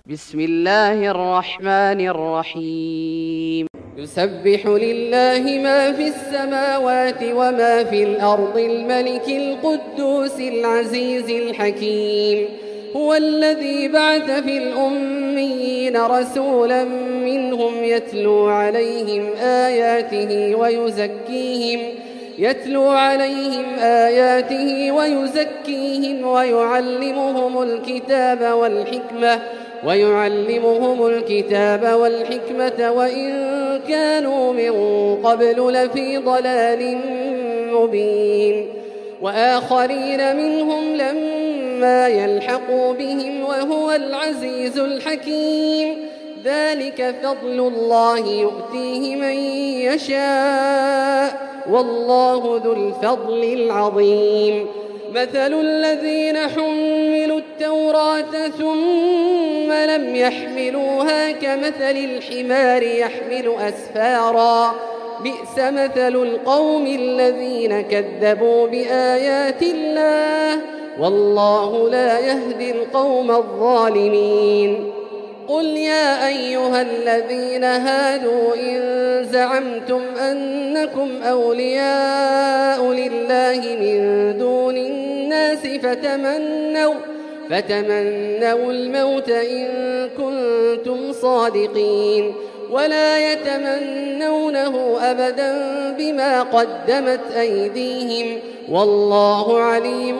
بسم الله الرحمن الرحيم. يسبح لله ما في السماوات وما في الأرض الملك القدوس العزيز الحكيم. هو الذي بعث في الأميين رسولا منهم يتلو عليهم آياته ويزكيهم ويعلمهم الكتاب والحكمة وإن كانوا من قبل لفي ضلال مبين. وآخرين منهم لما يلحقوا بهم وهو العزيز الحكيم. ذلك فضل الله يؤتيه من يشاء والله ذو الفضل العظيم. مثل الذين حملوا التوراة ثم لم يحملوها كمثل الحمار يحمل أسفارا بئس مثل القوم الذين كذبوا بآيات الله والله لا يهدي القوم الظالمين. قل يا أيها الذين هادوا إن زعمتم أنكم أولياء لله من دون الناس فتمنوا الموت إن كنتم صادقين ولا يتمنونه أبدا بما قدمت أيديهم والله عليم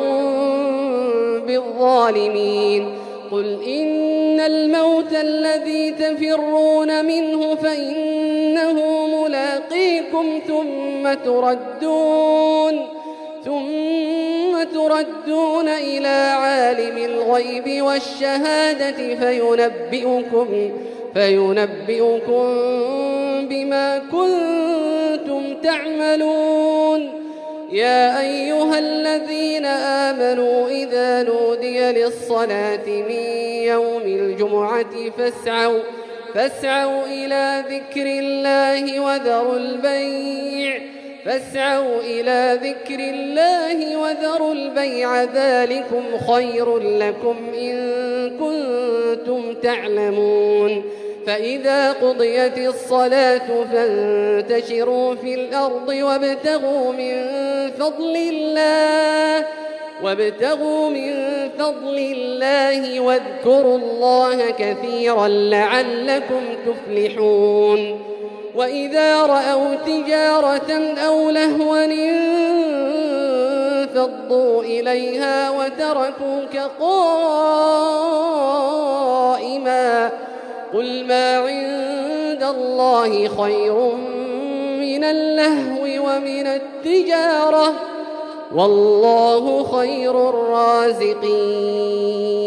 بالظالمين. قل إن الموت الذي تفرون منه فإنه ملاقيكم ثم تردون إلى عالم الغيب والشهادة فينبئكم بما كنتم تعملون. يا أيها الذين آمنوا إذا نودي للصلاة من يوم الجمعة فاسعوا إلى ذكر الله وذروا البيع ذلكم خير لكم إن كنتم تعلمون. فإذا قضيت الصلاة فانتشروا في الأرض وابتغوا من فضل الله واذكروا الله كثيرا لعلكم تفلحون. وإذا رأوا تجارة أو لهوا انفضوا إليها وتركوك قائما قل ما عند الله خير من اللهو ومن التجارة والله خير الرازقين.